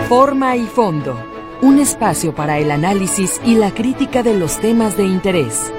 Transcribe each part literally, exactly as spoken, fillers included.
Forma y fondo, un espacio para el análisis y la crítica de los temas de interés.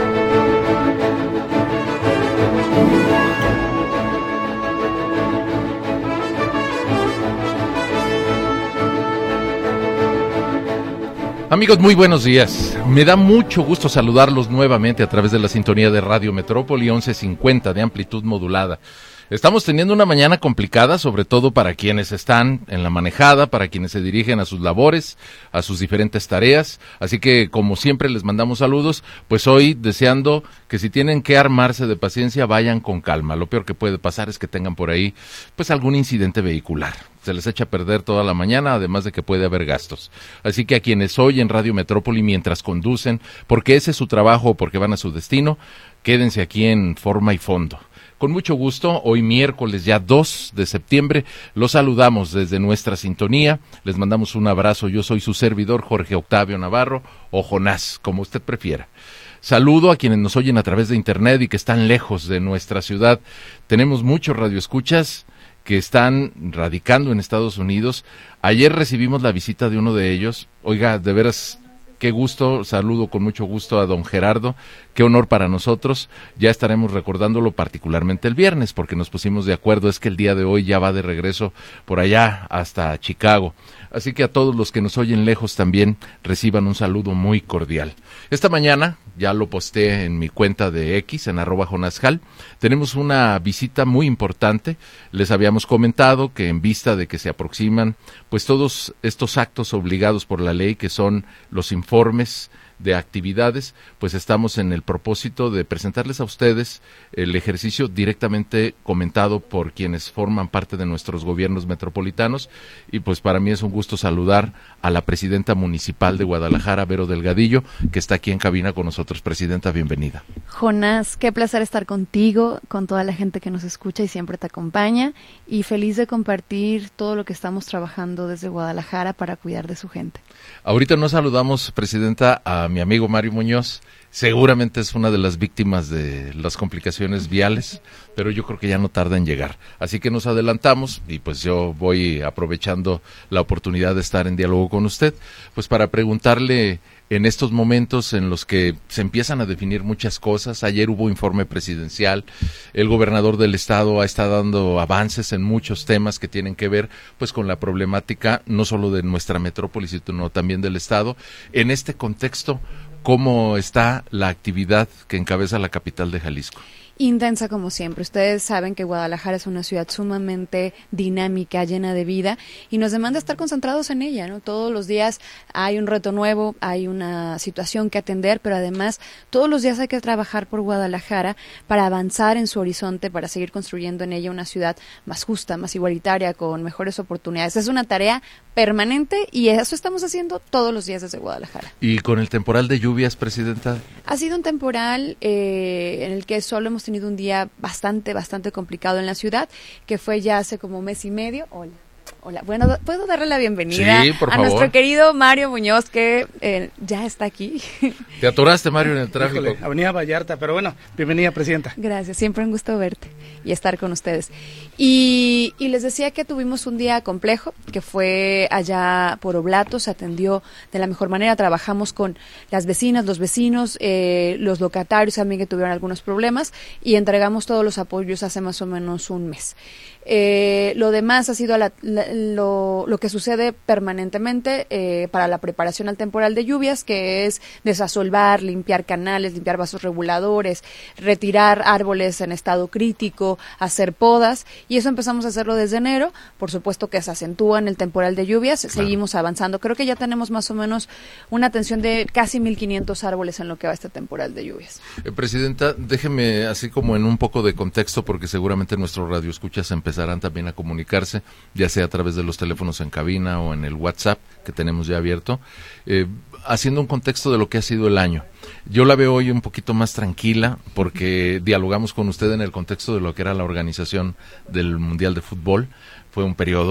Amigos, muy buenos días. Me da mucho gusto saludarlos nuevamente a través de la sintonía de Radio Metrópoli once cincuenta de amplitud modulada. Estamos teniendo una mañana complicada, sobre todo para quienes están en la manejada, para quienes se dirigen a sus labores, a sus diferentes tareas. Así que, como siempre, les mandamos saludos, pues hoy deseando que si tienen que armarse de paciencia, vayan con calma. Lo peor que puede pasar es que tengan por ahí, pues, algún incidente vehicular. Se les echa a perder toda la mañana, además de que puede haber gastos. Así que a quienes oyen Radio Metrópoli mientras conducen, porque ese es su trabajo o porque van a su destino, quédense aquí en Forma y Fondo. Con mucho gusto, hoy miércoles ya dos de septiembre, los saludamos desde nuestra sintonía, les mandamos un abrazo, yo soy su servidor Jorge Octavio Navarro, o Jonás, como usted prefiera. Saludo a quienes nos oyen a través de internet y que están lejos de nuestra ciudad. Tenemos muchos radioescuchas que están radicando en Estados Unidos. Ayer recibimos la visita de uno de ellos. Oiga, de veras, qué gusto, saludo con mucho gusto a don Gerardo, qué honor para nosotros. Ya estaremos recordándolo particularmente el viernes, porque nos pusimos de acuerdo, es que el día de hoy ya va de regreso por allá hasta Chicago. Así que a todos los que nos oyen lejos también reciban un saludo muy cordial. Esta mañana, ya lo posté en mi cuenta de X, en arroba jonasjal, tenemos una visita muy importante. Les habíamos comentado que en vista de que se aproximan pues todos estos actos obligados por la ley, que son los informes de actividades, pues estamos en el propósito de presentarles a ustedes el ejercicio directamente comentado por quienes forman parte de nuestros gobiernos metropolitanos, y pues para mí es un gusto saludar a la presidenta municipal de Guadalajara, Vero Delgadillo, que está aquí en cabina con nosotros. Presidenta, bienvenida. Jonás, qué placer estar contigo, con toda la gente que nos escucha y siempre te acompaña, y feliz de compartir todo lo que estamos trabajando desde Guadalajara para cuidar de su gente. Ahorita nos saludamos, presidenta, a mi amigo Mario Muñoz. Seguramente es una de las víctimas de las complicaciones viales, pero yo creo que ya no tarda en llegar. Así que nos adelantamos y pues yo voy aprovechando la oportunidad de estar en diálogo con usted, pues para preguntarle en estos momentos en los que se empiezan a definir muchas cosas. Ayer hubo informe presidencial, el gobernador del estado ha estado dando avances en muchos temas que tienen que ver pues con la problemática no solo de nuestra metrópoli, sino también del estado. En este contexto, ¿cómo está la actividad que encabeza la capital de Jalisco? Intensa como siempre. Ustedes saben que Guadalajara es una ciudad sumamente dinámica, llena de vida, y nos demanda estar concentrados en ella, ¿no? Todos los días hay un reto nuevo, hay una situación que atender, pero además todos los días hay que trabajar por Guadalajara para avanzar en su horizonte, para seguir construyendo en ella una ciudad más justa, más igualitaria, con mejores oportunidades. Es una tarea permanente y eso estamos haciendo todos los días desde Guadalajara. ¿Y con el temporal de lluvias, presidenta? Ha sido un temporal eh, en el que solo hemos tenido un día bastante, bastante complicado en la ciudad, que fue ya hace como un mes y medio. Hola. Hola, bueno, ¿puedo darle la bienvenida sí, por a favor. nuestro querido Mario Muñoz, que eh, ya está aquí? Te atoraste, Mario, en el tráfico. Híjole, Avenida Vallarta, pero bueno, bienvenida, presidenta. Gracias, siempre un gusto verte y estar con ustedes. Y, y les decía que tuvimos un día complejo, que fue allá por Oblatos, se atendió de la mejor manera, trabajamos con las vecinas, los vecinos, eh, los locatarios también que tuvieron algunos problemas, y entregamos todos los apoyos hace más o menos un mes. Eh, lo demás ha sido la, la, lo, lo que sucede permanentemente eh, para la preparación al temporal de lluvias, que es desasolvar, limpiar canales, limpiar vasos reguladores, retirar árboles en estado crítico, hacer podas, y eso empezamos a hacerlo desde enero. Por supuesto que se acentúa en el temporal de lluvias, claro. Seguimos avanzando. Creo que ya tenemos más o menos una atención de casi mil quinientos árboles en lo que va este temporal de lluvias. Eh, Presidenta, déjeme así como en un poco de contexto, porque seguramente nuestros radioescuchas empezarán también a comunicarse, ya sea a través de los teléfonos en cabina o en el WhatsApp que tenemos ya abierto, eh, haciendo un contexto de lo que ha sido el año. Yo la veo hoy un poquito más tranquila porque dialogamos con usted en el contexto de lo que era la organización del Mundial de Fútbol. Fue un periodo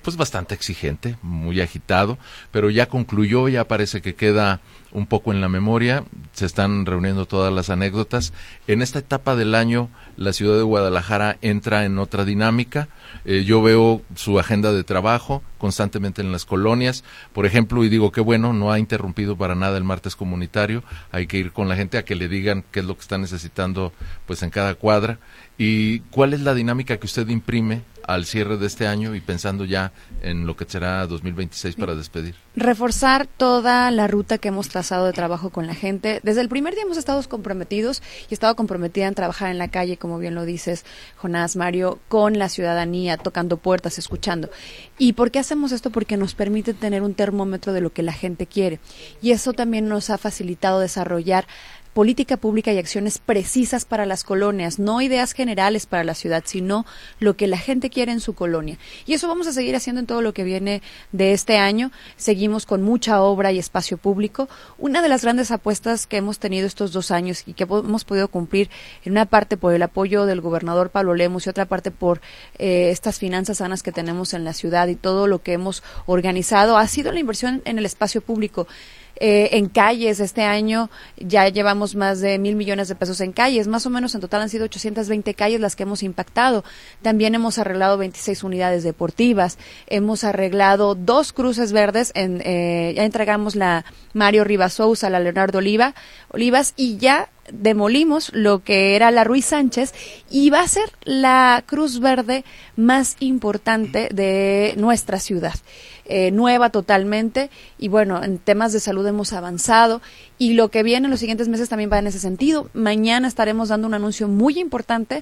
pues bastante exigente, muy agitado, pero ya concluyó, ya parece que queda un poco en la memoria, se están reuniendo todas las anécdotas. En esta etapa del año, la ciudad de Guadalajara entra en otra dinámica. Eh, yo veo su agenda de trabajo constantemente en las colonias, por ejemplo, y digo, qué bueno, no ha interrumpido para nada el martes comunitario, hay que ir con la gente a que le digan qué es lo que está necesitando pues en cada cuadra. ¿Y cuál es la dinámica que usted imprime al cierre de este año y pensando ya en lo que será dos mil veintiséis para despedir? Reforzar toda la ruta que hemos trazado de trabajo con la gente. Desde el primer día hemos estado comprometidos y he estado comprometida en trabajar en la calle, como bien lo dices, Jonás, Mario, con la ciudadanía, tocando puertas, escuchando. ¿Y por qué hacemos esto? Porque nos permite tener un termómetro de lo que la gente quiere. Y eso también nos ha facilitado desarrollar política pública y acciones precisas para las colonias, no ideas generales para la ciudad, sino lo que la gente quiere en su colonia. Y eso vamos a seguir haciendo en todo lo que viene de este año. Seguimos con mucha obra y espacio público. Una de las grandes apuestas que hemos tenido estos dos años y que hemos podido cumplir, en una parte por el apoyo del gobernador Pablo Lemus y otra parte por eh, estas finanzas sanas que tenemos en la ciudad y todo lo que hemos organizado, ha sido la inversión en el espacio público. Eh, en calles, este año ya llevamos más de mil millones de pesos en calles, más o menos en total han sido ochocientas veinte calles las que hemos impactado. También hemos arreglado veintiséis unidades deportivas, hemos arreglado dos cruces verdes, en, eh, ya entregamos la Mario Rivas Sousa, la Leonardo Oliva, Olivas y ya demolimos lo que era la Ruiz Sánchez y va a ser la cruz verde más importante de nuestra ciudad. Eh, nueva totalmente y bueno, en temas de salud hemos avanzado y lo que viene en los siguientes meses también va en ese sentido. Mañana estaremos dando un anuncio muy importante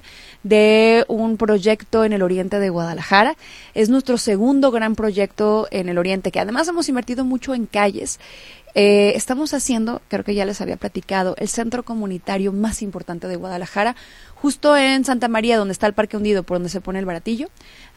de un proyecto en el oriente de Guadalajara. Es nuestro segundo gran proyecto en el oriente, que además hemos invertido mucho en calles. Eh, estamos haciendo, creo que ya les había platicado, el centro comunitario más importante de Guadalajara, justo en Santa María, donde está el Parque Hundido, por donde se pone el baratillo.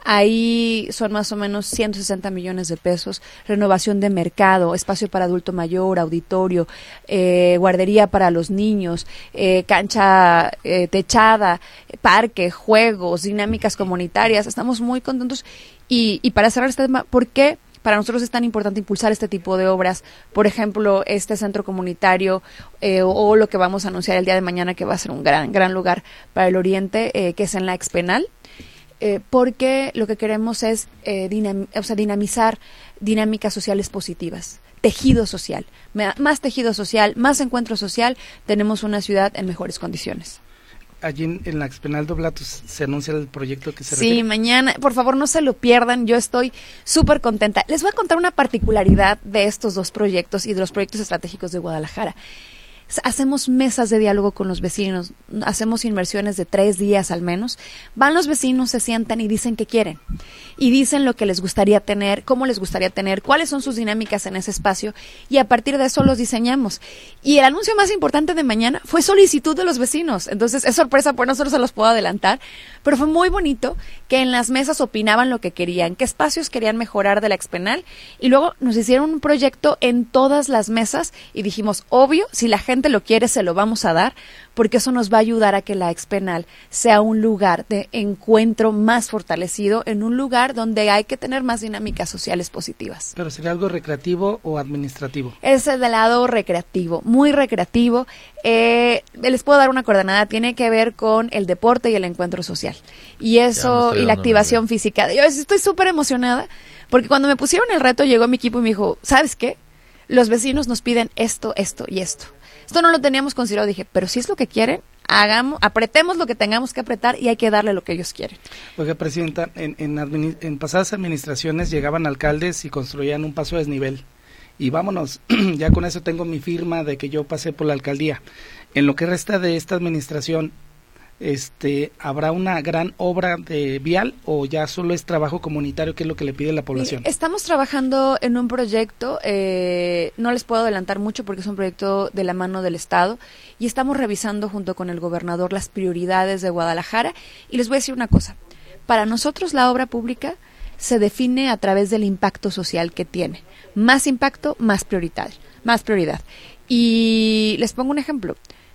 Ahí son más o menos ciento sesenta millones de pesos, renovación de mercado, espacio para adulto mayor, auditorio, eh, guardería para los niños, eh, cancha eh, techada, parque, juegos, dinámicas comunitarias. Estamos muy contentos. Y, y para cerrar este tema, ¿por qué para nosotros es tan importante impulsar este tipo de obras? Por ejemplo, este centro comunitario eh, o, o lo que vamos a anunciar el día de mañana, que va a ser un gran, gran lugar para el oriente, eh, que es en la Expenal. Eh, porque lo que queremos es eh, dinam- o sea, dinamizar dinámicas sociales positivas, tejido social, más tejido social, más encuentro social, tenemos una ciudad en mejores condiciones. Allí en, en la Expenal de Oblatos se anuncia el proyecto que se Sí, refiere. mañana, por favor no se lo pierdan, yo estoy súper contenta. Les voy a contar una particularidad de estos dos proyectos y de los proyectos estratégicos de Guadalajara. Hacemos mesas de diálogo con los vecinos, hacemos inversiones de tres días al menos. Van los vecinos, se sientan y dicen qué quieren. Y dicen lo que les gustaría tener, cómo les gustaría tener, cuáles son sus dinámicas en ese espacio. Y a partir de eso los diseñamos. Y el anuncio más importante de mañana fue solicitud de los vecinos. Entonces es sorpresa, pues no solo se los puedo adelantar. Pero fue muy bonito que en las mesas opinaban lo que querían, qué espacios querían mejorar de la Expenal. Y luego nos hicieron un proyecto en todas las mesas y dijimos, obvio, si la gente lo quiere, se lo vamos a dar, porque eso nos va a ayudar a que la Expenal sea un lugar de encuentro más fortalecido, en un lugar donde hay que tener más dinámicas sociales positivas. ¿Pero sería algo recreativo o administrativo? Es del lado recreativo, muy recreativo. Eh, les puedo dar una coordenada, tiene que ver con el deporte y el encuentro social. Y eso, y la activación física. Yo estoy súper emocionada, porque cuando me pusieron el reto, llegó mi equipo y me dijo, ¿sabes qué? Los vecinos nos piden esto, esto y esto. Esto no lo teníamos considerado, dije, pero si es lo que quieren, hagamos, apretemos lo que tengamos que apretar y hay que darle lo que ellos quieren. Oiga, Presidenta, en, en, administ- en pasadas administraciones llegaban alcaldes y construían un paso a desnivel. Y vámonos, ya con eso tengo mi firma de que yo pasé por la alcaldía. En lo que resta de esta administración, este, ¿habrá una gran obra de vial o ya solo es trabajo comunitario, que es lo que le pide la población? Estamos trabajando en un proyecto, eh, no les puedo adelantar mucho porque es un proyecto de la mano del Estado y estamos revisando junto con el gobernador las prioridades de Guadalajara. Y les voy a decir una cosa, para nosotros la obra pública se define a través del impacto social que tiene. Más impacto, más prioridad, más prioridad. Y les pongo un ejemplo.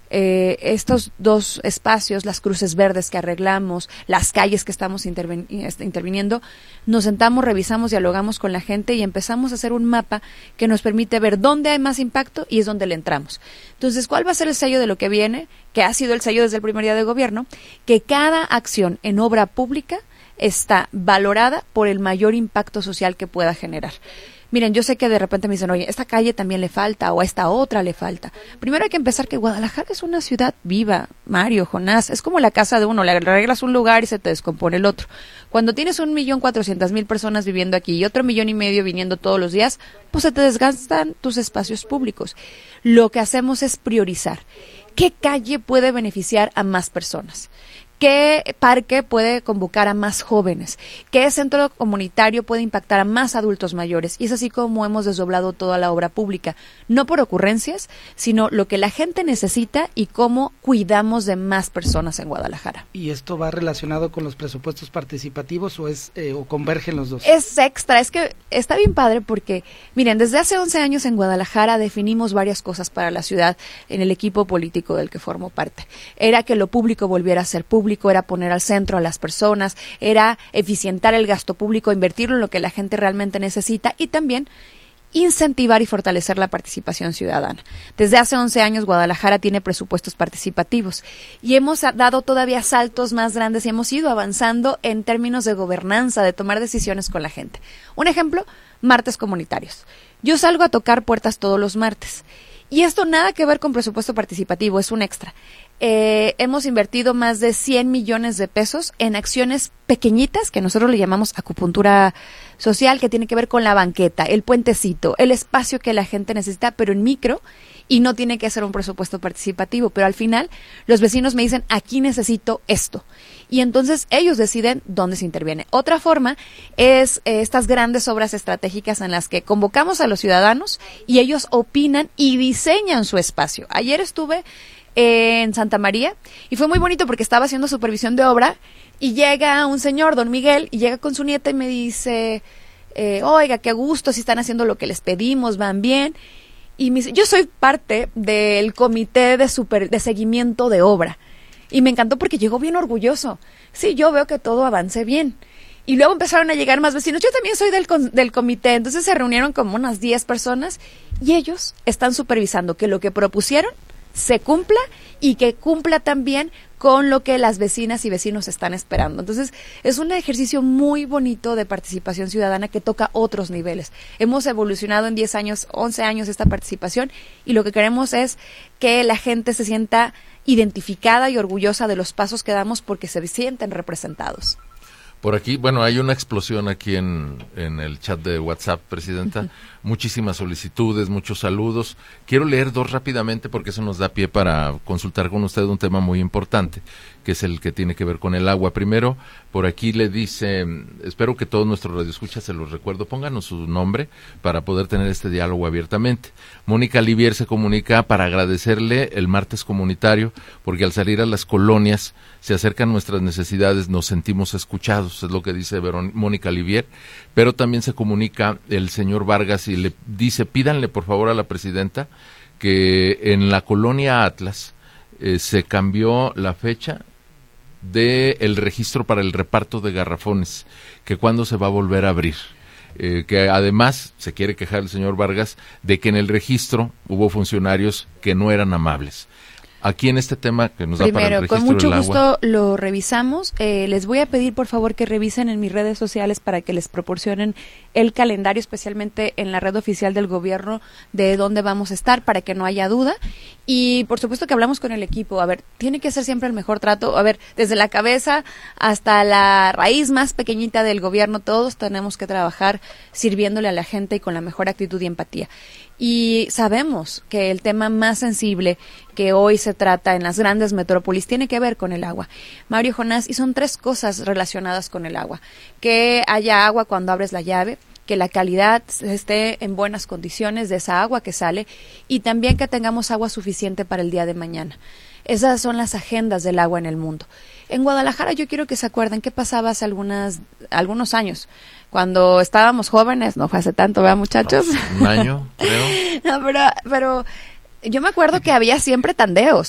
eh, estos dos espacios, las cruces verdes que arreglamos, las calles que estamos interven- interviniendo, nos sentamos, revisamos, dialogamos con la gente y empezamos a hacer un mapa que nos permite ver dónde hay más impacto y es donde le entramos. Entonces, ¿cuál va a ser el sello de lo que viene? Que ha sido el sello desde el primer día de gobierno, que cada acción en obra pública está valorada por el mayor impacto social que pueda generar. Miren, yo sé que de repente me dicen, oye, esta calle también le falta o a esta otra le falta. Primero hay que empezar que Guadalajara es una ciudad viva, Mario, Jonás, es como la casa de uno, le arreglas un lugar y se te descompone el otro. Cuando tienes un millón cuatrocientas mil personas viviendo aquí y otro millón y medio viniendo todos los días, pues se te desgastan tus espacios públicos. Lo que hacemos es priorizar. ¿Qué calle puede beneficiar a más personas? ¿Qué parque puede convocar a más jóvenes? ¿Qué centro comunitario puede impactar a más adultos mayores? Y es así como hemos desdoblado toda la obra pública, no por ocurrencias, sino lo que la gente necesita y cómo cuidamos de más personas en Guadalajara. ¿Y esto va relacionado con los presupuestos participativos o es eh, o convergen los dos? Es extra, es que está bien padre porque, miren, desde hace once años en Guadalajara definimos varias cosas para la ciudad en el equipo político del que formo parte. Era que lo público volviera a ser público, era poner al centro a las personas, era eficientar el gasto público, invertirlo en lo que la gente realmente necesita y también incentivar y fortalecer la participación ciudadana. Desde hace once años Guadalajara tiene presupuestos participativos y hemos dado todavía saltos más grandes y hemos ido avanzando en términos de gobernanza, de tomar decisiones con la gente. Un ejemplo, martes comunitarios. Yo salgo a tocar puertas todos los martes. Y esto nada que ver con presupuesto participativo, es un extra. Eh, hemos invertido más de cien millones de pesos en acciones pequeñitas, que nosotros le llamamos acupuntura social, que tiene que ver con la banqueta, el puentecito, el espacio que la gente necesita, pero en micro, y no tiene que ser un presupuesto participativo. Pero al final, los vecinos me dicen, aquí necesito esto. Y entonces ellos deciden dónde se interviene. Otra forma es eh, estas grandes obras estratégicas en las que convocamos a los ciudadanos y ellos opinan y diseñan su espacio. Ayer estuve eh, en Santa María y fue muy bonito porque estaba haciendo supervisión de obra y llega un señor, don Miguel, y llega con su nieta y me dice, eh, oiga, qué gusto, si están haciendo lo que les pedimos, van bien. Y me dice, yo soy parte del comité de, super, de seguimiento de obra. Y me encantó porque llegó bien orgulloso. Sí, yo veo que todo avance bien. Y luego empezaron a llegar más vecinos. Yo también soy del, del comité. Entonces se reunieron como unas diez personas y ellos están supervisando que lo que propusieron se cumpla y que cumpla también con lo que las vecinas y vecinos están esperando. Entonces, es un ejercicio muy bonito de participación ciudadana que toca otros niveles. Hemos evolucionado en diez años, once años esta participación y lo que queremos es que la gente se sienta identificada y orgullosa de los pasos que damos porque se sienten representados. Por aquí, bueno, hay una explosión aquí en, en el chat de WhatsApp, Presidenta. Uh-huh. Muchísimas solicitudes, muchos saludos. Quiero leer dos rápidamente porque eso nos da pie para consultar con usted un tema muy importante, que es el que tiene que ver con el agua. Primero, por aquí le dice, espero que todos nuestros radioescuchas, se los recuerdo, pónganos su nombre para poder tener este diálogo abiertamente. Mónica Livier se comunica para agradecerle el martes comunitario, porque al salir a las colonias se acercan nuestras necesidades, nos sentimos escuchados, es lo que dice Verón, Mónica Livier, pero también se comunica el señor Vargas y le dice, pídanle por favor a la presidenta que en la colonia Atlas eh, se cambió la fecha de el registro para el reparto de garrafones, que cuándo se va a volver a abrir. Eh, que además se quiere quejar el señor Vargas de que en el registro hubo funcionarios que no eran amables. Aquí en este tema que nos Primero, da para el registro con mucho del gusto agua, lo revisamos. Eh, les voy a pedir por favor que revisen en mis redes sociales para que les proporcionen el calendario, especialmente en la red oficial del gobierno, de dónde vamos a estar, para que no haya duda. Y por supuesto que hablamos con el equipo. A ver, tiene que ser siempre el mejor trato. A ver, desde la cabeza hasta la raíz más pequeñita del gobierno, todos tenemos que trabajar sirviéndole a la gente y con la mejor actitud y empatía. Y sabemos que el tema más sensible que hoy se trata en las grandes metrópolis tiene que ver con el agua. Mario, Jonás, y son tres cosas relacionadas con el agua. Que haya agua cuando abres la llave, que la calidad esté en buenas condiciones de esa agua que sale y también que tengamos agua suficiente para el día de mañana. Esas son las agendas del agua en el mundo. En Guadalajara yo quiero que se acuerden qué pasaba hace algunas, algunos años, cuando estábamos jóvenes, no fue hace tanto, ¿verdad, muchachos? Un año, creo. No, pero, pero yo me acuerdo que había siempre tandeos.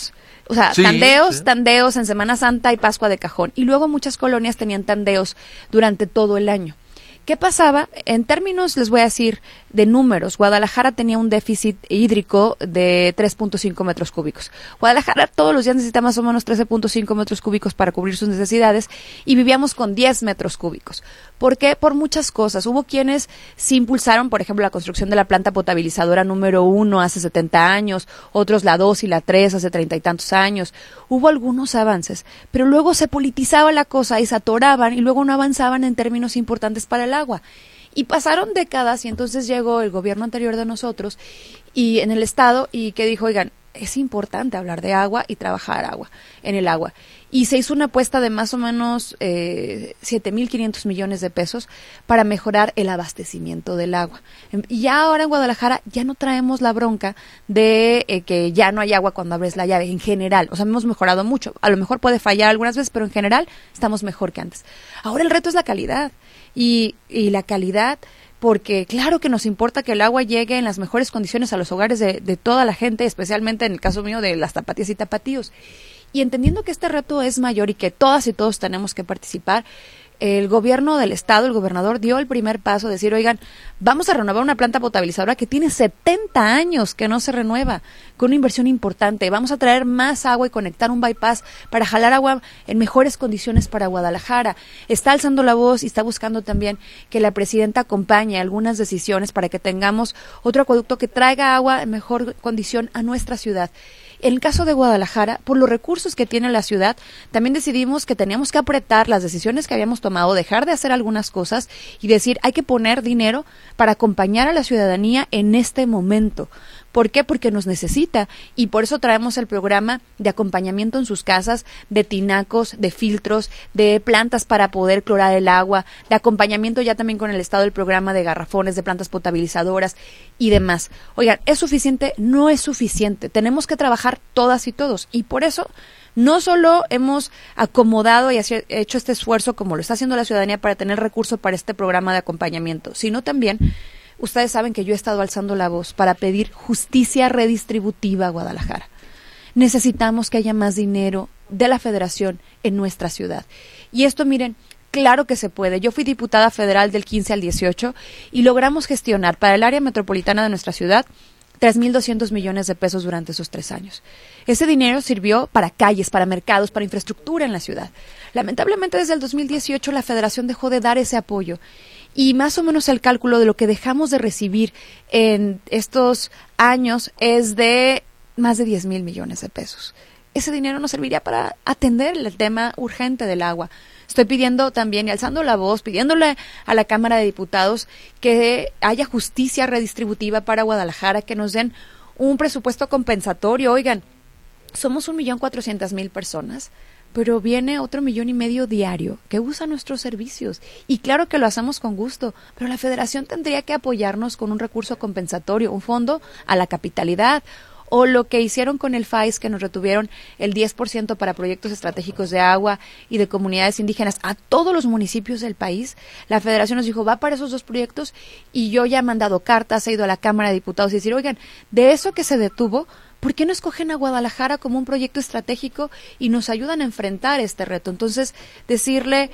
O sea, Sí, tandeos, sí. tandeos en Semana Santa y Pascua de cajón. Y luego muchas colonias tenían tandeos durante todo el año. ¿Qué pasaba? En términos, les voy a decir, de números, Guadalajara tenía un déficit hídrico de tres punto cinco metros cúbicos. Guadalajara todos los días necesita más o menos trece punto cinco metros cúbicos para cubrir sus necesidades y vivíamos con diez metros cúbicos. ¿Por qué? Por muchas cosas. Hubo quienes sí impulsaron, por ejemplo, la construcción de la planta potabilizadora número uno hace setenta años, otros la dos y la tres hace treinta y tantos años. Hubo algunos avances, pero luego se politizaba la cosa y se atoraban y luego no avanzaban en términos importantes para el agua. Y pasaron décadas y entonces llegó el gobierno anterior de nosotros y en el estado y que dijo, oigan, es importante hablar de agua y trabajar agua, en el agua. Y se hizo una apuesta de más o menos eh, siete mil quinientos millones de pesos para mejorar el abastecimiento del agua. Y ya ahora en Guadalajara ya no traemos la bronca de eh, que ya no hay agua cuando abres la llave, en general. O sea, hemos mejorado mucho. A lo mejor puede fallar algunas veces, pero en general estamos mejor que antes. Ahora el reto es la calidad. Y, y la calidad, porque claro que nos importa que el agua llegue en las mejores condiciones a los hogares de, de toda la gente, especialmente en el caso mío de las tapatías y tapatíos. Y entendiendo que este reto es mayor y que todas y todos tenemos que participar, el gobierno del estado, el gobernador, dio el primer paso, decir, oigan, vamos a renovar una planta potabilizadora que tiene setenta años que no se renueva, con una inversión importante. Vamos a traer más agua y conectar un bypass para jalar agua en mejores condiciones para Guadalajara. Está alzando la voz y está buscando también que la presidenta acompañe algunas decisiones para que tengamos otro acueducto que traiga agua en mejor condición a nuestra ciudad. En el caso de Guadalajara, por los recursos que tiene la ciudad, también decidimos que teníamos que apretar las decisiones que habíamos tomado, dejar de hacer algunas cosas y decir, hay que poner dinero para acompañar a la ciudadanía en este momento. ¿Por qué? Porque nos necesita y por eso traemos el programa de acompañamiento en sus casas, de tinacos, de filtros, de plantas para poder clorar el agua, de acompañamiento ya también con el estado del programa de garrafones, de plantas potabilizadoras y demás. Oigan, ¿es suficiente? No es suficiente. Tenemos que trabajar todas y todos y por eso no solo hemos acomodado y hecho este esfuerzo como lo está haciendo la ciudadanía para tener recursos para este programa de acompañamiento, sino también ustedes saben que yo he estado alzando la voz para pedir justicia redistributiva a Guadalajara. Necesitamos que haya más dinero de la federación en nuestra ciudad. Y esto, miren, claro que se puede. Yo fui diputada federal del quince al dieciocho y logramos gestionar para el área metropolitana de nuestra ciudad tres mil doscientos millones de pesos durante esos tres años. Ese dinero sirvió para calles, para mercados, para infraestructura en la ciudad. Lamentablemente, desde el dos mil dieciocho la federación dejó de dar ese apoyo. Y más o menos el cálculo de lo que dejamos de recibir en estos años es de más de diez mil millones de pesos. Ese dinero nos serviría para atender el tema urgente del agua. Estoy pidiendo también y alzando la voz, pidiéndole a la Cámara de Diputados que haya justicia redistributiva para Guadalajara, que nos den un presupuesto compensatorio. Oigan, somos un millón cuatrocientas mil personas, pero viene otro millón y medio diario que usa nuestros servicios. Y claro que lo hacemos con gusto, pero la federación tendría que apoyarnos con un recurso compensatorio, un fondo a la capitalidad, o lo que hicieron con el F A I S, que nos retuvieron el diez por ciento para proyectos estratégicos de agua y de comunidades indígenas a todos los municipios del país. La federación nos dijo, va para esos dos proyectos, y yo ya he mandado cartas, he ido a la Cámara de Diputados y decir, oigan, de eso que se detuvo, ¿por qué no escogen a Guadalajara como un proyecto estratégico y nos ayudan a enfrentar este reto? Entonces, decirle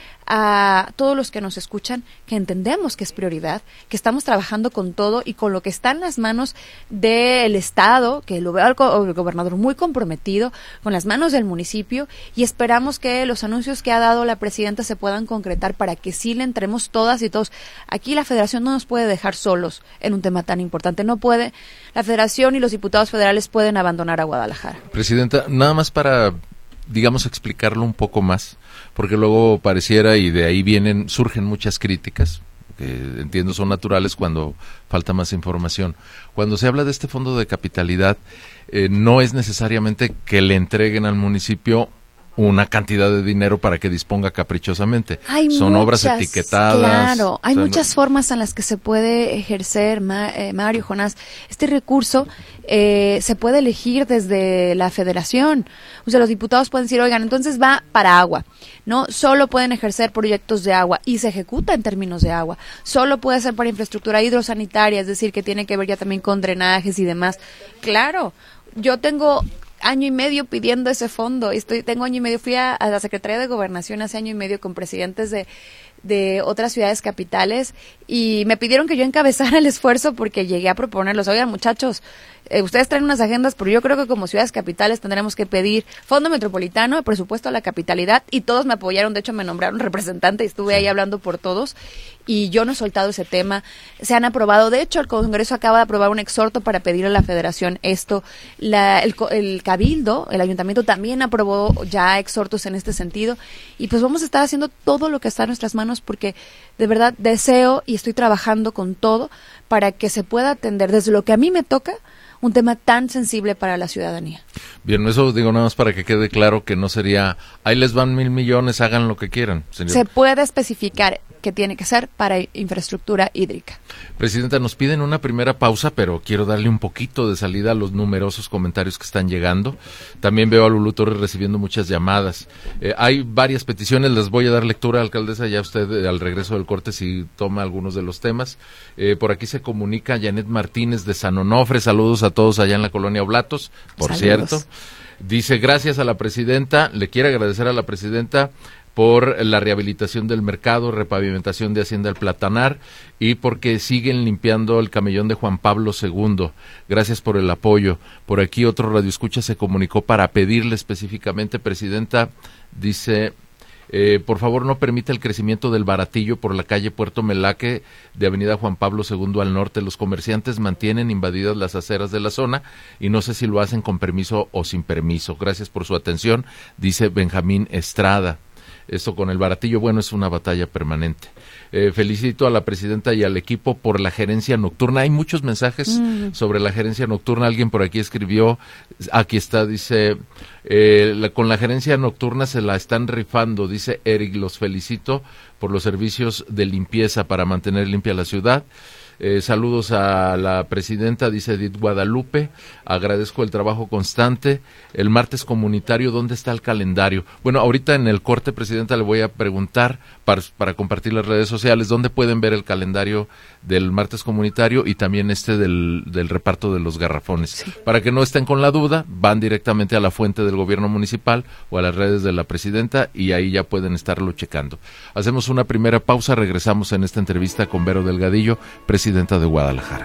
a todos los que nos escuchan que entendemos que es prioridad, que estamos trabajando con todo y con lo que está en las manos del Estado, que lo veo al go- el gobernador muy comprometido, con las manos del municipio, y esperamos que los anuncios que ha dado la presidenta se puedan concretar para que sí le entremos todas y todos. Aquí la federación no nos puede dejar solos en un tema tan importante, no puede. La federación y los diputados federales pueden abandonar a Guadalajara. Presidenta, nada más para, digamos, explicarlo un poco más, porque luego pareciera, y de ahí vienen, surgen muchas críticas, que entiendo son naturales cuando falta más información. Cuando se habla de este fondo de capitalidad, eh, no es necesariamente que le entreguen al municipio una cantidad de dinero para que disponga caprichosamente. Hay Son muchas, obras etiquetadas. Claro, hay o sea, muchas no, formas en las que se puede ejercer, Ma, eh, Mario, Jonás. Este recurso eh, se puede elegir desde la federación. O sea, los diputados pueden decir, oigan, entonces va para agua, ¿no? Solo pueden ejercer proyectos de agua y se ejecuta en términos de agua. Solo puede ser para infraestructura hidrosanitaria, es decir, que tiene que ver ya también con drenajes y demás. Claro, yo tengo año y medio pidiendo ese fondo. Estoy, tengo año y medio, fui a, a la Secretaría de Gobernación hace año y medio con presidentes de, de otras ciudades capitales y me pidieron que yo encabezara el esfuerzo porque llegué a proponerlos. Oigan, muchachos, eh, ustedes traen unas agendas, pero yo creo que como ciudades capitales tendremos que pedir fondo metropolitano, presupuesto a la capitalidad, y todos me apoyaron. De hecho, me nombraron representante y estuve ahí hablando por todos y yo no he soltado ese tema. Se han aprobado, de hecho, el Congreso acaba de aprobar un exhorto para pedir a la Federación esto. La, el, el Cabildo, el Ayuntamiento también aprobó ya exhortos en este sentido y pues vamos a estar haciendo todo lo que está en nuestras manos porque de verdad deseo y estoy trabajando con todo para que se pueda atender desde lo que a mí me toca un tema tan sensible para la ciudadanía. Bien, eso digo nada más para que quede claro que no sería, ahí les van mil millones, hagan lo que quieran, señor. Se puede especificar que tiene que ser para infraestructura hídrica. Presidenta, nos piden una primera pausa, pero quiero darle un poquito de salida a los numerosos comentarios que están llegando. También veo a Lulú Torres recibiendo muchas llamadas. Eh, hay varias peticiones, les voy a dar lectura, alcaldesa, ya usted eh, al regreso del corte si toma algunos de los temas. Eh, por aquí se comunica Janet Martínez de San Onofre, saludos a todos allá en la colonia Oblatos, por Saludos. cierto. Dice, gracias a la presidenta, le quiere agradecer a la presidenta por la rehabilitación del mercado, repavimentación de Hacienda El Platanar y porque siguen limpiando el camellón de Juan Pablo segundo. Gracias por el apoyo. Por aquí otro radioescucha se comunicó para pedirle específicamente, presidenta, dice, eh, por favor no permita el crecimiento del baratillo por la calle Puerto Melaque de Avenida Juan Pablo segundo al norte. Los comerciantes mantienen invadidas las aceras de la zona y no sé si lo hacen con permiso o sin permiso. Gracias por su atención, dice Benjamín Estrada. Esto con el baratillo, bueno, es una batalla permanente. Eh, felicito a la presidenta y al equipo por la gerencia nocturna. Hay muchos mensajes mm. sobre la gerencia nocturna. Alguien por aquí escribió, aquí está, dice, eh, la, con la gerencia nocturna se la están rifando, dice Eric, los felicito por los servicios de limpieza para mantener limpia la ciudad. Eh, saludos a la presidenta, dice Edith Guadalupe, agradezco el trabajo constante. El martes comunitario, ¿dónde está el calendario? Bueno, ahorita en el corte, presidenta, le voy a preguntar para, para compartir las redes sociales, ¿dónde pueden ver el calendario del martes comunitario y también este del, del reparto de los garrafones? Sí. Para que no estén con la duda, van directamente a la fuente del gobierno municipal o a las redes de la presidenta y ahí ya pueden estarlo checando. Hacemos una primera pausa, regresamos en esta entrevista con Vero Delgadillo, presidenta de Guadalajara.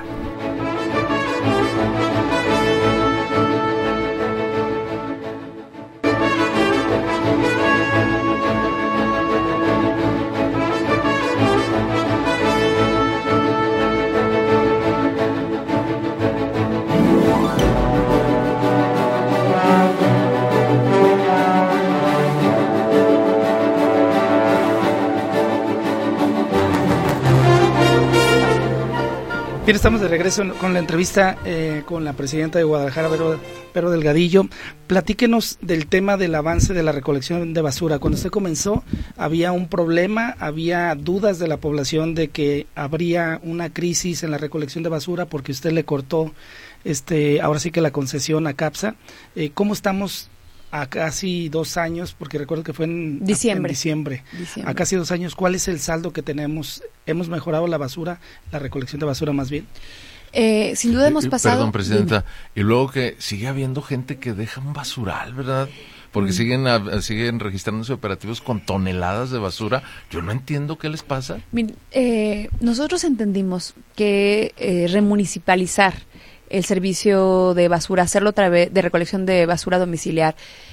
Bien, estamos de regreso con la entrevista eh, con la presidenta de Guadalajara, Vero, Vero Delgadillo. Platíquenos del tema del avance de la recolección de basura. Cuando usted comenzó, había un problema, había dudas de la población de que habría una crisis en la recolección de basura porque usted le cortó, este, ahora sí que la concesión a CAPSA. Eh, ¿Cómo estamos a casi dos años? Porque recuerdo que fue en diciembre. En diciembre. diciembre. A casi dos años, ¿cuál es el saldo que tenemos? ¿Hemos mejorado la basura, la recolección de basura más bien? Eh, sin duda hemos pasado... Perdón, presidenta. Dime. Y luego que sigue habiendo gente que deja un basural, ¿verdad? Porque mm. siguen a, siguen registrándose operativos con toneladas de basura. Yo no entiendo qué les pasa. Eh, nosotros entendimos que eh, remunicipalizar el servicio de basura, hacerlo a través de recolección de basura domiciliar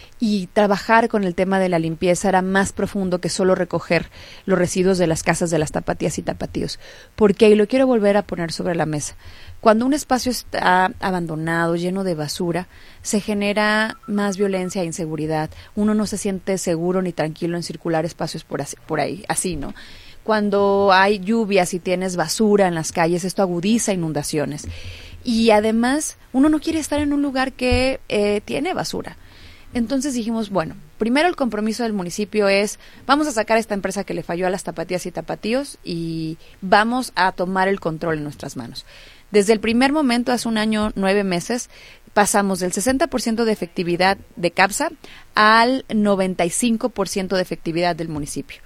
y trabajar con el tema de la limpieza era más profundo que solo recoger los residuos de las casas de las tapatías y tapatíos. Porque, y lo quiero volver a poner sobre la mesa, cuando un espacio está abandonado, lleno de basura, se genera más violencia e inseguridad. Uno no se siente seguro ni tranquilo en circular espacios por, así, por ahí, así, ¿no? Cuando hay lluvias y tienes basura en las calles, esto agudiza inundaciones. Y además, uno no quiere estar en un lugar que eh, tiene basura. Entonces dijimos, bueno, primero el compromiso del municipio es, vamos a sacar a esta empresa que le falló a las tapatías y tapatíos y vamos a tomar el control en nuestras manos. Desde el primer momento, hace un año, nueve meses, pasamos del sesenta por ciento de efectividad de CAPSA al noventa y cinco por ciento de efectividad del municipio.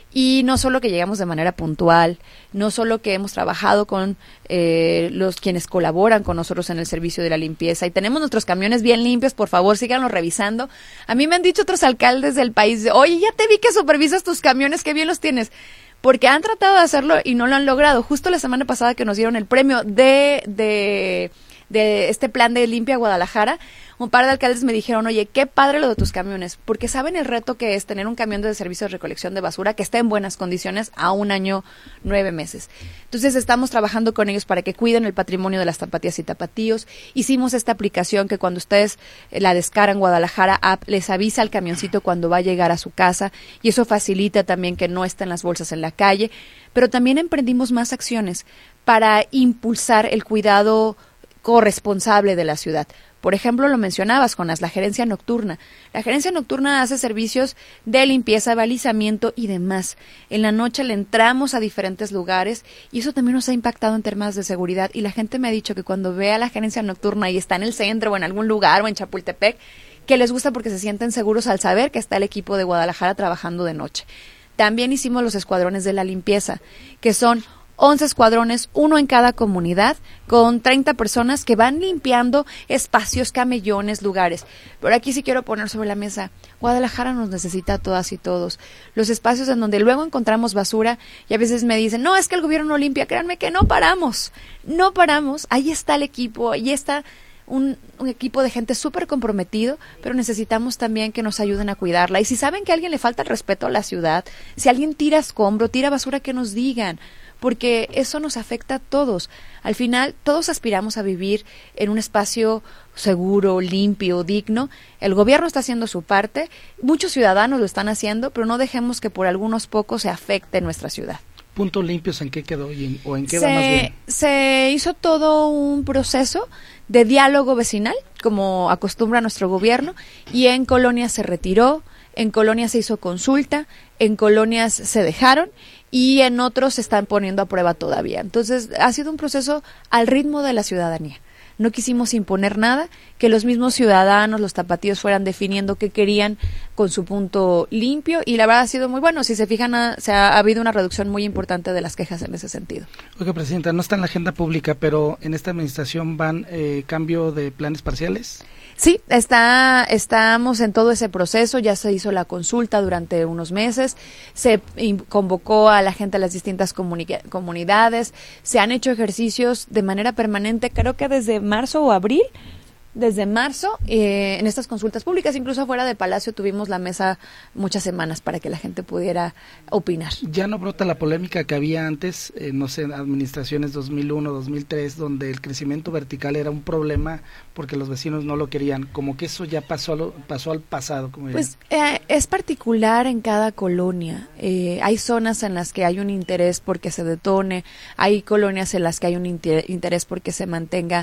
Y no solo que llegamos de manera puntual, no solo que hemos trabajado con eh, los quienes colaboran con nosotros en el servicio de la limpieza y tenemos nuestros camiones bien limpios, por favor, síganlos revisando. A mí me han dicho otros alcaldes del país, oye, ya te vi que supervisas tus camiones, qué bien los tienes, porque han tratado de hacerlo y no lo han logrado. Justo la semana pasada que nos dieron el premio de, de, de este plan de Limpia Guadalajara, un par de alcaldes me dijeron, oye, qué padre lo de tus camiones, porque saben el reto que es tener un camión de servicio de recolección de basura que esté en buenas condiciones a un año, nueve meses. Entonces estamos trabajando con ellos para que cuiden el patrimonio de las tapatías y tapatíos. Hicimos esta aplicación que cuando ustedes la descargan Guadalajara App, les avisa al camioncito cuando va a llegar a su casa y eso facilita también que no estén las bolsas en la calle. Pero también emprendimos más acciones para impulsar el cuidado corresponsable de la ciudad. Por ejemplo, lo mencionabas, Jonas, la gerencia nocturna. La gerencia nocturna hace servicios de limpieza, balizamiento y demás. En la noche le entramos a diferentes lugares y eso también nos ha impactado en temas de seguridad. Y la gente me ha dicho que cuando ve a la gerencia nocturna y está en el centro o en algún lugar o en Chapultepec, que les gusta porque se sienten seguros al saber que está el equipo de Guadalajara trabajando de noche. También hicimos los escuadrones de la limpieza, que son once escuadrones, uno en cada comunidad, con treinta personas que van limpiando espacios, camellones, lugares. Pero aquí sí quiero poner sobre la mesa, Guadalajara nos necesita a todas y todos. Los espacios en donde luego encontramos basura y a veces me dicen, no, es que el gobierno no limpia, créanme que no paramos, no paramos, ahí está el equipo, ahí está un, un equipo de gente súper comprometido, pero necesitamos también que nos ayuden a cuidarla. Y si saben que a alguien le falta el respeto a la ciudad, si alguien tira escombro, tira basura, que nos digan, porque eso nos afecta a todos. Al final, todos aspiramos a vivir en un espacio seguro, limpio, digno. El gobierno está haciendo su parte, muchos ciudadanos lo están haciendo, pero no dejemos que por algunos pocos se afecte nuestra ciudad. ¿Puntos limpios en qué quedó y, o en qué se, va más bien? Se hizo todo un proceso de diálogo vecinal, como acostumbra nuestro gobierno, y en colonias se retiró, en colonias se hizo consulta, en colonias se dejaron, y en otros se están poniendo a prueba todavía. Entonces, ha sido un proceso al ritmo de la ciudadanía. No quisimos imponer nada, que los mismos ciudadanos, los tapatíos, fueran definiendo qué querían con su punto limpio, y la verdad ha sido muy bueno. Si se fijan, ha, se ha, ha habido una reducción muy importante de las quejas en ese sentido. Oiga, Presidenta, no está en la agenda pública, pero en esta administración van eh, cambio de planes parciales. Sí, está, estamos en todo ese proceso, ya se hizo la consulta durante unos meses, se convocó a la gente a las distintas comuni- comunidades, se han hecho ejercicios de manera permanente, creo que desde marzo o abril, desde marzo, eh, en estas consultas públicas, incluso afuera de Palacio tuvimos la mesa muchas semanas para que la gente pudiera opinar. Ya no brota la polémica que había antes, eh, no sé, en administraciones dos mil uno, dos mil tres, donde el crecimiento vertical era un problema porque los vecinos no lo querían, como que eso ya pasó, a lo, pasó al pasado. Como pues eh, es particular en cada colonia, eh, hay zonas en las que hay un interés porque se detone, hay colonias en las que hay un inter- interés porque se mantenga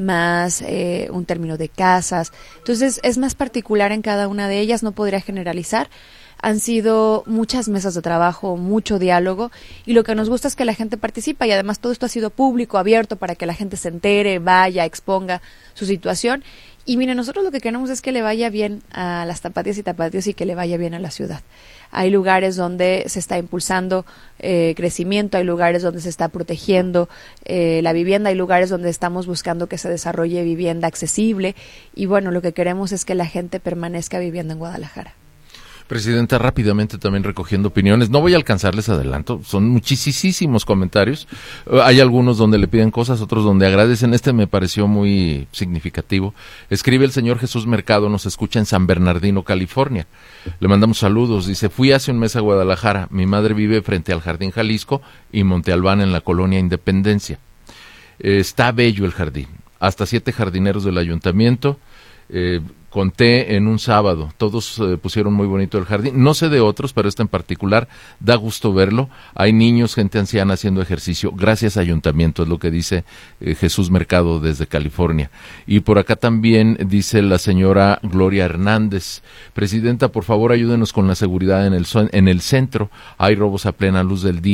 más eh, un término de casas, entonces es más particular en cada una de ellas, no podría generalizar. Han sido muchas mesas de trabajo, mucho diálogo, y lo que nos gusta es que la gente participa, y además todo esto ha sido público, abierto, para que la gente se entere, vaya, exponga su situación. Y miren, nosotros lo que queremos es que le vaya bien a las tapatías y tapatíos y que le vaya bien a la ciudad. Hay lugares donde se está impulsando eh, crecimiento, hay lugares donde se está protegiendo eh, la vivienda, hay lugares donde estamos buscando que se desarrolle vivienda accesible, y bueno, lo que queremos es que la gente permanezca viviendo en Guadalajara. Presidenta, rápidamente también recogiendo opiniones. No voy a alcanzarles adelanto, son muchísimos comentarios. Uh, hay algunos donde le piden cosas, otros donde agradecen. Este me pareció muy significativo. Escribe el señor Jesús Mercado, nos escucha en San Bernardino, California. Le mandamos saludos. Dice, fui hace un mes a Guadalajara. Mi madre vive frente al Jardín Jalisco y Monte Albán en la colonia Independencia. Eh, está bello el jardín. Hasta siete jardineros del ayuntamiento. Eh, conté en un sábado, todos eh, pusieron muy bonito el jardín, no sé de otros, pero este en particular, da gusto verlo, hay niños, gente anciana haciendo ejercicio, gracias ayuntamiento, es lo que dice eh, Jesús Mercado desde California. Y por acá también dice la señora Gloria Hernández, Presidenta, por favor ayúdenos con la seguridad en el, en el centro, hay robos a plena luz del día,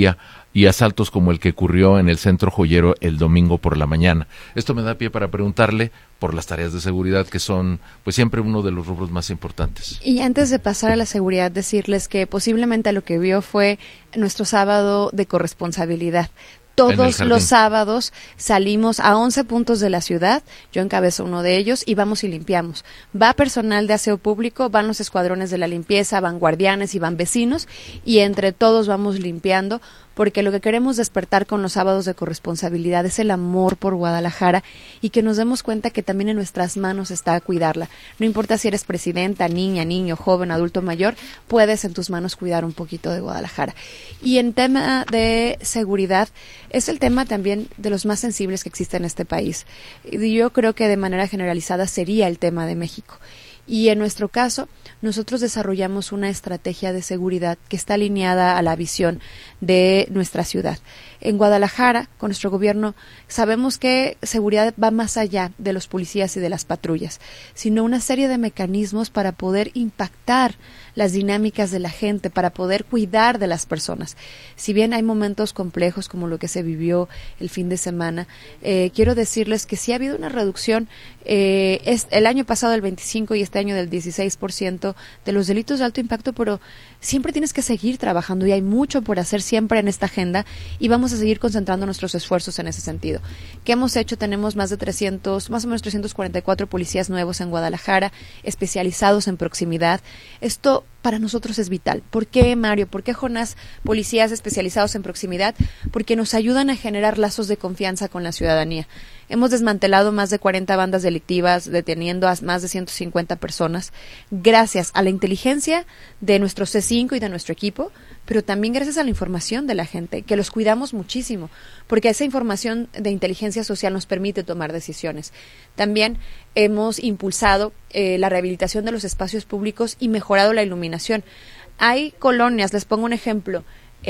y asaltos como el que ocurrió en el Centro Joyero el domingo por la mañana. Esto me da pie para preguntarle por las tareas de seguridad, que son pues siempre uno de los rubros más importantes. Y antes de pasar a la seguridad, decirles que posiblemente lo que vio fue nuestro sábado de corresponsabilidad. Todos los sábados salimos a once puntos de la ciudad, yo encabezo uno de ellos, y vamos y limpiamos. Va personal de aseo público, van los escuadrones de la limpieza, van guardianes y van vecinos, y entre todos vamos limpiando, porque lo que queremos despertar con los sábados de corresponsabilidad es el amor por Guadalajara y que nos demos cuenta que también en nuestras manos está cuidarla. No importa si eres presidenta, niña, niño, joven, adulto mayor, puedes en tus manos cuidar un poquito de Guadalajara. Y en tema de seguridad, es el tema también de los más sensibles que existe en este país. Yo creo que de manera generalizada sería el tema de México. Y en nuestro caso, nosotros desarrollamos una estrategia de seguridad que está alineada a la visión de nuestra ciudad. En Guadalajara, con nuestro gobierno, sabemos que seguridad va más allá de los policías y de las patrullas, sino una serie de mecanismos para poder impactar las dinámicas de la gente, para poder cuidar de las personas. Si bien hay momentos complejos como lo que se vivió el fin de semana, eh, quiero decirles que sí ha habido una reducción eh, es el año pasado del veinticinco y este año del dieciséis por ciento de los delitos de alto impacto, pero siempre tienes que seguir trabajando y hay mucho por hacer siempre en esta agenda y vamos a seguir concentrando nuestros esfuerzos en ese sentido. ¿Qué hemos hecho? Tenemos más de trescientos, más o menos trescientos cuarenta y cuatro policías nuevos en Guadalajara, especializados en proximidad. Esto para nosotros es vital. ¿Por qué, Mario? ¿Por qué, Jonás? Policías especializados en proximidad, porque nos ayudan a generar lazos de confianza con la ciudadanía. Hemos desmantelado más de cuarenta bandas delictivas, deteniendo a más de ciento cincuenta personas, gracias a la inteligencia de nuestro C cinco y de nuestro equipo, pero también gracias a la información de la gente, que los cuidamos muchísimo, porque esa información de inteligencia social nos permite tomar decisiones. También hemos impulsado eh, la rehabilitación de los espacios públicos y mejorado la iluminación. Hay colonias, les pongo un ejemplo,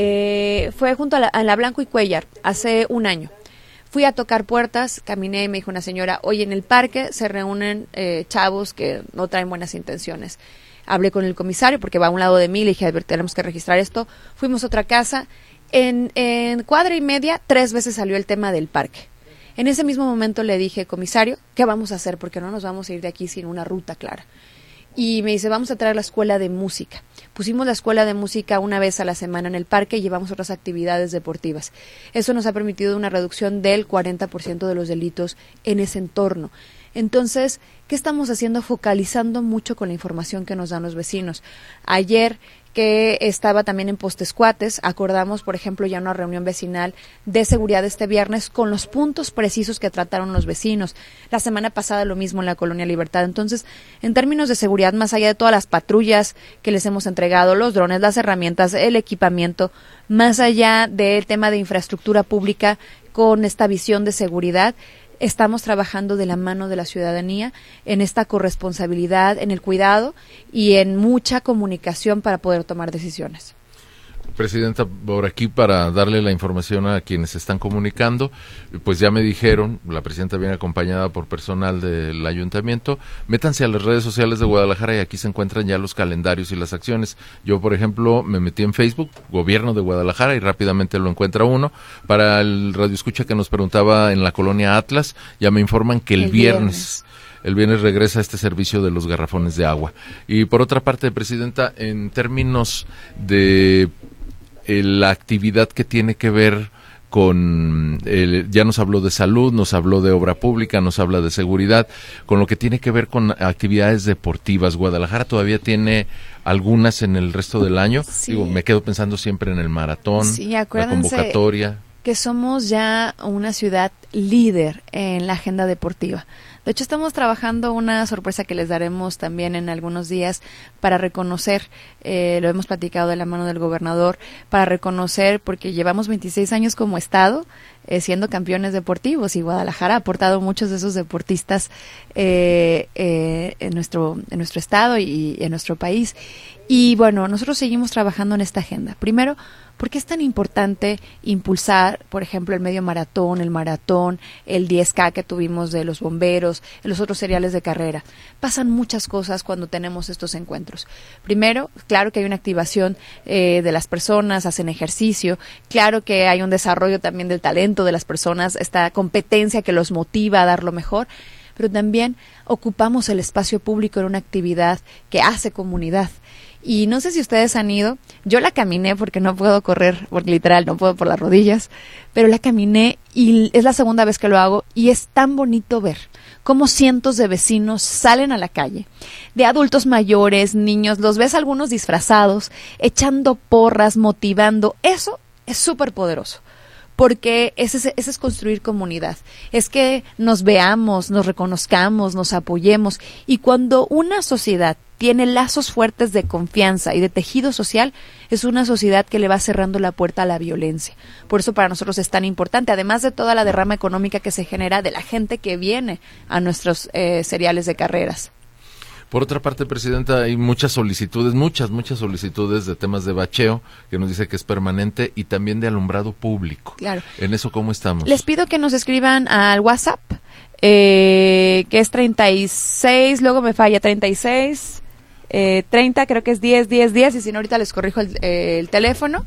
eh, fue junto a la, a la Blanco y Cuellar hace un año. Fui a tocar puertas, caminé y me dijo una señora, oye, en el parque se reúnen eh, chavos que no traen buenas intenciones. Hablé con el comisario porque va a un lado de mí, le dije, a ver, tenemos que registrar esto. Fuimos a otra casa, en, en cuadra y media, tres veces salió el tema del parque. En ese mismo momento le dije, comisario, ¿qué vamos a hacer? Porque no nos vamos a ir de aquí sin una ruta clara. Y me dice, vamos a traer la escuela de música. Pusimos la escuela de música una vez a la semana en el parque y llevamos otras actividades deportivas. Eso nos ha permitido una reducción del cuarenta por ciento de los delitos en ese entorno. Entonces, ¿qué estamos haciendo? Focalizando mucho con la información que nos dan los vecinos. Ayer, que estaba también en Postescuates, acordamos, por ejemplo, ya una reunión vecinal de seguridad este viernes con los puntos precisos que trataron los vecinos. La semana pasada lo mismo en la Colonia Libertad. Entonces, en términos de seguridad, más allá de todas las patrullas que les hemos entregado, los drones, las herramientas, el equipamiento, más allá del tema de infraestructura pública con esta visión de seguridad, estamos trabajando de la mano de la ciudadanía en esta corresponsabilidad, en el cuidado y en mucha comunicación para poder tomar decisiones. Presidenta, por aquí para darle la información a quienes se están comunicando, pues ya me dijeron, la presidenta viene acompañada por personal del ayuntamiento, métanse a las redes sociales de Guadalajara y aquí se encuentran ya los calendarios y las acciones. Yo, por ejemplo, me metí en Facebook, Gobierno de Guadalajara, y rápidamente lo encuentra uno. Para el radioescucha que nos preguntaba en la colonia Atlas, ya me informan que el, el viernes... viernes El viernes regresa este servicio de los garrafones de agua. Y por otra parte, Presidenta, en términos de eh, la actividad que tiene que ver con, el, ya nos habló de salud, nos habló de obra pública, nos habla de seguridad, con lo que tiene que ver con actividades deportivas. Guadalajara todavía tiene algunas en el resto del año. Sí. Digo, me quedo pensando siempre en el maratón, sí, la convocatoria. Que somos ya una ciudad líder en la agenda deportiva. De hecho, estamos trabajando una sorpresa que les daremos también en algunos días para reconocer, eh, lo hemos platicado de la mano del gobernador, para reconocer, porque llevamos veintiséis años como Estado, eh, siendo campeones deportivos, y Guadalajara ha aportado muchos de esos deportistas eh, eh, en nuestro en nuestro estado y, y en nuestro país. Y bueno, nosotros seguimos trabajando en esta agenda. Primero, ¿por qué es tan importante impulsar, por ejemplo, el medio maratón, el maratón, el diez K que tuvimos de los bomberos, los otros seriales de carrera? Pasan muchas cosas cuando tenemos estos encuentros. Primero, claro que hay una activación eh, de las personas, hacen ejercicio, claro que hay un desarrollo también del talento de las personas, esta competencia que los motiva a dar lo mejor, pero también ocupamos el espacio público en una actividad que hace comunidad. Y no sé si ustedes han ido, yo la caminé porque no puedo correr, porque literal no puedo por las rodillas, pero la caminé y es la segunda vez que lo hago y es tan bonito ver cómo cientos de vecinos salen a la calle, de adultos mayores, niños, los ves algunos disfrazados, echando porras, motivando. Eso es súper poderoso. Porque ese, ese es construir comunidad, es que nos veamos, nos reconozcamos, nos apoyemos, y cuando una sociedad tiene lazos fuertes de confianza y de tejido social, es una sociedad que le va cerrando la puerta a la violencia. Por eso para nosotros es tan importante, además de toda la derrama económica que se genera de la gente que viene a nuestros eh, seriales de carreras. Por otra parte, Presidenta, hay muchas solicitudes, muchas, muchas solicitudes de temas de bacheo, que nos dice que es permanente, y también de alumbrado público. Claro. ¿En eso cómo estamos? Les pido que nos escriban al WhatsApp, eh, que es treinta y seis, luego me falla, treinta y seis, eh, treinta, creo que es diez, diez, diez, y si no ahorita les corrijo el, eh, el teléfono.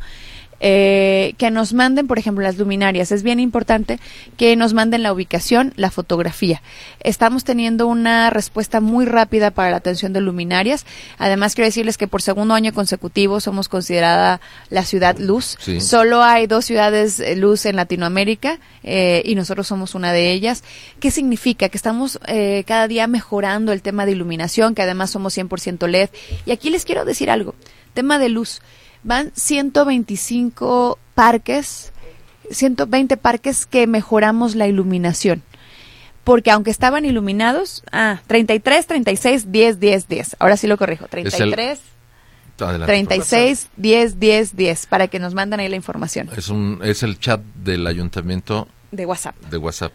Eh, que nos manden, por ejemplo, las luminarias. Es bien importante que nos manden la ubicación, la fotografía. Estamos teniendo una respuesta muy rápida para la atención de luminarias. Además, quiero decirles que por segundo año consecutivo somos considerada la ciudad luz. Sí. Solo hay dos ciudades eh, luz en Latinoamérica eh, y nosotros somos una de ellas. ¿Qué significa? Que estamos eh, cada día mejorando el tema de iluminación, que además somos cien por ciento L E D. Y aquí les quiero decir algo. Tema de luz. Van ciento veinticinco parques, ciento veinte parques que mejoramos la iluminación. Porque aunque estaban iluminados, ah, treinta y tres, treinta y seis, diez, diez, diez. Ahora sí lo corrijo, treinta y tres, Adelante. treinta y seis, diez, diez, diez, para que nos manden ahí la información. Es un es el chat del ayuntamiento de WhatsApp. De WhatsApp.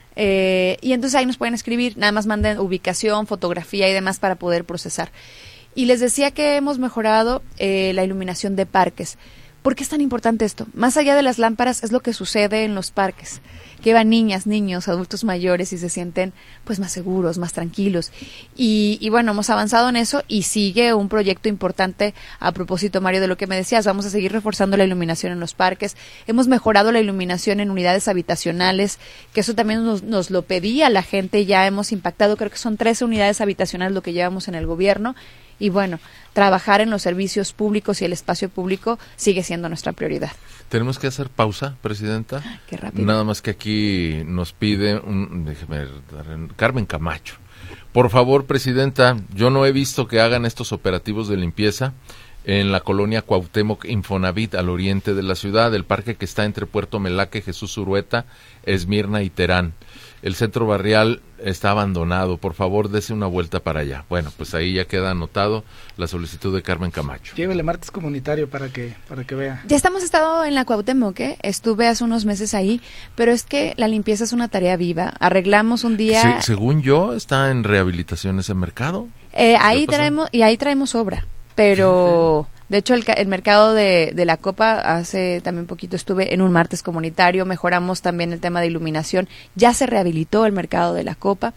Eh, y entonces ahí nos pueden escribir, nada más manden ubicación, fotografía y demás para poder procesar. Y les decía que hemos mejorado eh, la iluminación de parques. ¿Por qué es tan importante esto? Más allá de las lámparas es lo que sucede en los parques, que van niñas, niños, adultos mayores y se sienten pues más seguros, más tranquilos. Y, y bueno, hemos avanzado en eso y sigue un proyecto importante a propósito, Mario, de lo que me decías. Vamos a seguir reforzando la iluminación en los parques. Hemos mejorado la iluminación en unidades habitacionales, que eso también nos, nos lo pedía la gente y ya hemos impactado. Creo que son trece unidades habitacionales lo que llevamos en el gobierno. Y bueno, trabajar en los servicios públicos y el espacio público sigue siendo nuestra prioridad. Tenemos que hacer pausa, Presidenta. Ay, qué rápido. Nada más que aquí nos pide, un, déjeme, Carmen Camacho. Por favor, Presidenta, yo no he visto que hagan estos operativos de limpieza en la colonia Cuauhtémoc Infonavit, al oriente de la ciudad, el parque que está entre Puerto Melaque, Jesús Urueta, Esmirna y Terán. El centro barrial está abandonado, por favor, dese una vuelta para allá. Bueno, pues ahí ya queda anotado la solicitud de Carmen Camacho. Llévele martes comunitario para que para que vea. Ya estamos estado en la Cuauhtémoc, ¿eh? Estuve hace unos meses ahí, pero es que la limpieza es una tarea viva. Arreglamos un día... Se, según yo, está en rehabilitación ese mercado. Eh, ahí traemos, y ahí traemos obra, pero... Sí, sí. De hecho, el, el mercado de, de la Copa, hace también poquito estuve en un martes comunitario, mejoramos también el tema de iluminación, ya se rehabilitó el mercado de la Copa,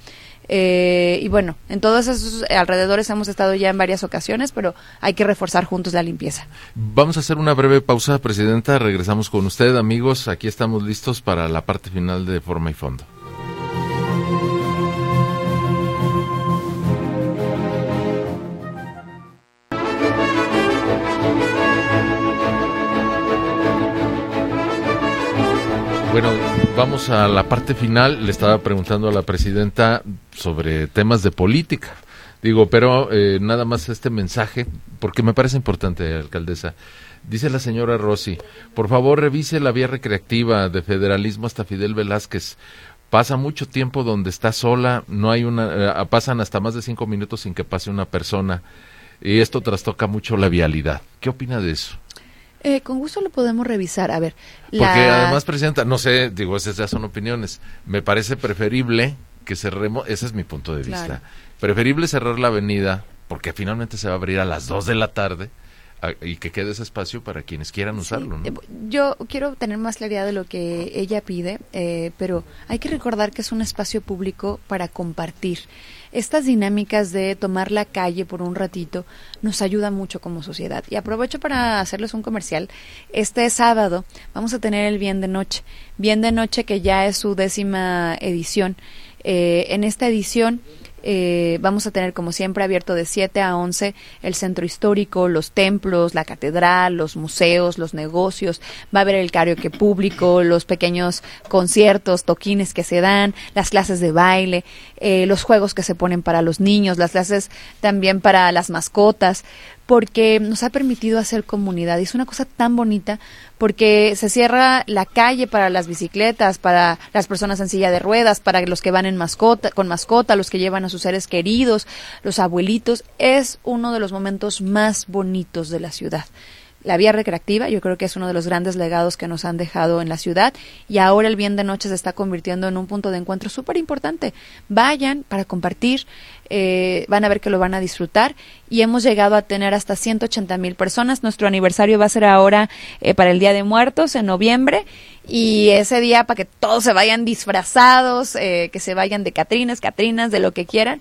eh, y bueno, en todos esos alrededores hemos estado ya en varias ocasiones, pero hay que reforzar juntos la limpieza. Vamos a hacer una breve pausa, Presidenta, regresamos con usted, amigos, aquí estamos listos para la parte final de Forma y Fondo. Bueno, vamos a la parte final. Le estaba preguntando a la Presidenta sobre temas de política. Digo, pero eh, nada más este mensaje, porque me parece importante, alcaldesa. Dice la señora Rossi, por favor revise la vía recreativa de Federalismo hasta Fidel Velázquez. Pasa mucho tiempo donde está sola, no hay una, eh, pasan hasta más de cinco minutos sin que pase una persona. Y esto trastoca mucho la vialidad. ¿Qué opina de eso? Eh, con gusto lo podemos revisar. A ver, porque la... además, Presidenta, no sé, digo, esas ya son opiniones. Me parece preferible que cerremos, ese es mi punto de vista, Claro. preferible cerrar la avenida, porque finalmente se va a abrir a las dos de la tarde, a, y que quede ese espacio para quienes quieran usarlo, Sí, ¿no? yo quiero tener más claridad de lo que ella pide, eh, pero hay que recordar que es un espacio público para compartir. Estas dinámicas de tomar la calle por un ratito nos ayuda mucho como sociedad. Y aprovecho para hacerles un comercial. Este sábado vamos a tener el Bien de Noche. Bien de Noche, que ya es su décima edición. Eh, en esta edición Eh, vamos a tener, como siempre, abierto de siete a once el centro histórico, los templos, la catedral, los museos, los negocios. Va a haber el karaoke público, los pequeños conciertos, toquines que se dan, las clases de baile, eh, los juegos que se ponen para los niños, las clases también para las mascotas, porque nos ha permitido hacer comunidad. Y es una cosa tan bonita, porque se cierra la calle para las bicicletas, para las personas en silla de ruedas, para los que van en mascota, con mascota, los que llevan a sus seres queridos, los abuelitos. Es uno de los momentos más bonitos de la ciudad. La vía recreativa, yo creo que es uno de los grandes legados que nos han dejado en la ciudad, y ahora el Bien de Noche se está convirtiendo en un punto de encuentro súper importante. Vayan para compartir, eh, van a ver que lo van a disfrutar, y hemos llegado a tener hasta ciento ochenta mil personas. Nuestro aniversario va a ser ahora eh, para el Día de Muertos, en noviembre, y ese día para que todos se vayan disfrazados, eh, que se vayan de catrinas, catrinas, de lo que quieran,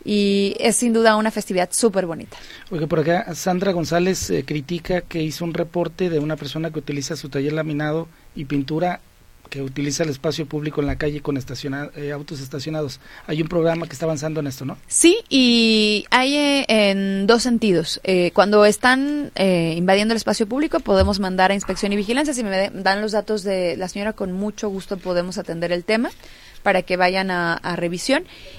y es sin duda una festividad súper bonita. Porque por acá Sandra González eh, critica que hizo un reporte de una persona que utiliza su taller laminado y pintura, que utiliza el espacio público en la calle con estaciona, eh, autos estacionados. Hay un programa que está avanzando en esto, ¿no? Sí, y hay eh, en dos sentidos. Eh, cuando están eh, invadiendo el espacio público, podemos mandar a inspección y vigilancia. Si me de, dan los datos de la señora, con mucho gusto podemos atender el tema para que vayan a, a revisión.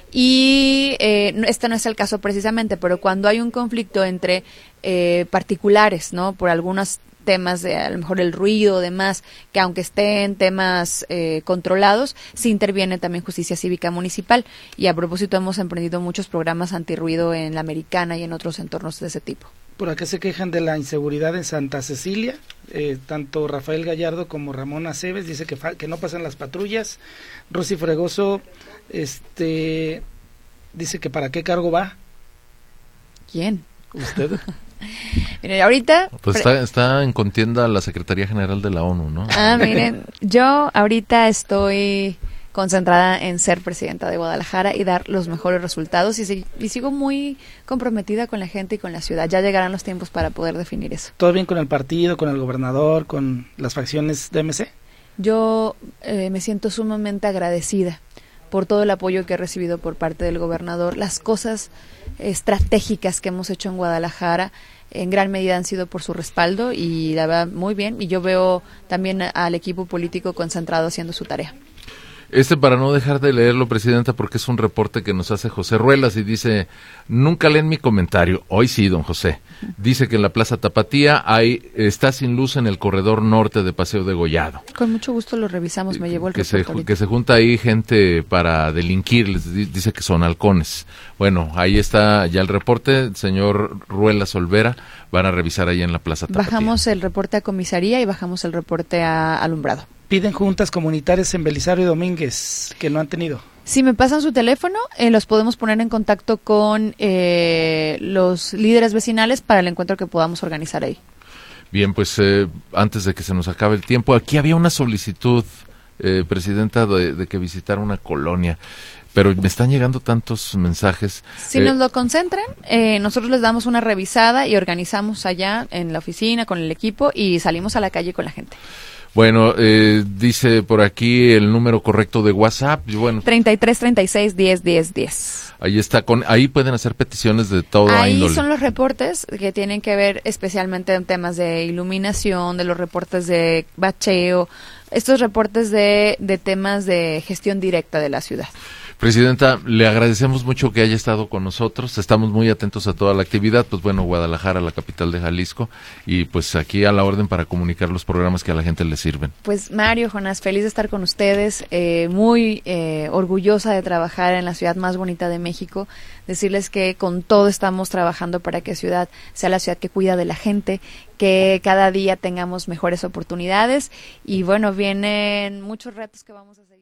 Y eh, este no es el caso precisamente, pero cuando hay un conflicto entre eh, particulares, ¿no? Por algunos temas de a lo mejor el ruido, demás, que aunque estén temas eh, controlados, sí interviene también Justicia Cívica Municipal. Y a propósito, hemos emprendido muchos programas antirruido en la Americana y en otros entornos de ese tipo. Por acá se quejan de la inseguridad en Santa Cecilia, eh, tanto Rafael Gallardo como Ramón Aceves, dice que, fa que no pasan las patrullas. Rosy Fregoso este, dice que para qué cargo va. ¿Quién? ¿Usted? Miren, ahorita... Pues está, está en contienda la Secretaría General de la ONU, ¿no? Ah, miren, yo ahorita estoy concentrada en ser presidenta de Guadalajara y dar los mejores resultados, y, y sigo muy comprometida con la gente y con la ciudad. Ya llegarán los tiempos para poder definir eso. ¿Todo bien con el partido, con el gobernador, con las facciones de M C? Yo eh, me siento sumamente agradecida por todo el apoyo que he recibido por parte del gobernador. Las cosas estratégicas que hemos hecho en Guadalajara en gran medida han sido por su respaldo, y la verdad muy bien, y yo veo también al equipo político concentrado haciendo su tarea. Este, para no dejar de leerlo, Presidenta, porque es un reporte que nos hace José Ruelas, y dice: nunca leen mi comentario. Hoy sí, don José. Dice que en la Plaza Tapatía hay, está sin luz en el corredor norte de Paseo de Gollado. Con mucho gusto lo revisamos, me llevó el que se, reporte ahorita. que se junta ahí gente para delinquir, les di- dice que son halcones. Bueno, ahí está ya el reporte, señor Ruelas Olvera, van a revisar ahí en la Plaza Tapatía. Bajamos el reporte a comisaría y bajamos el reporte a alumbrado. Piden juntas comunitarias en Belisario y Domínguez, que no han tenido. Si me pasan su teléfono, eh, los podemos poner en contacto con eh, los líderes vecinales para el encuentro que podamos organizar ahí. Bien, pues eh, antes de que se nos acabe el tiempo, aquí había una solicitud, eh, Presidenta, de, de que visitara una colonia, pero me están llegando tantos mensajes. Si eh, nos lo concentran, eh, nosotros les damos una revisada y organizamos allá en la oficina con el equipo y salimos a la calle con la gente. Bueno, eh, dice por aquí el número correcto de WhatsApp. Y bueno, treinta y tres, treinta y seis, diez, diez, diez. ahí está, con, ahí pueden hacer peticiones de todo Ahí índole. son los reportes que tienen que ver especialmente en temas de iluminación, de los reportes de bacheo, estos reportes de, de temas de gestión directa de la ciudad. Presidenta, le agradecemos mucho que haya estado con nosotros, estamos muy atentos a toda la actividad, pues bueno, Guadalajara, la capital de Jalisco, y pues aquí a la orden para comunicar los programas que a la gente le sirven. Pues Mario, Jonás, feliz de estar con ustedes, eh, muy eh, orgullosa de trabajar en la ciudad más bonita de México, decirles que con todo estamos trabajando para que ciudad sea la ciudad que cuida de la gente, que cada día tengamos mejores oportunidades y bueno, vienen muchos retos que vamos a seguir.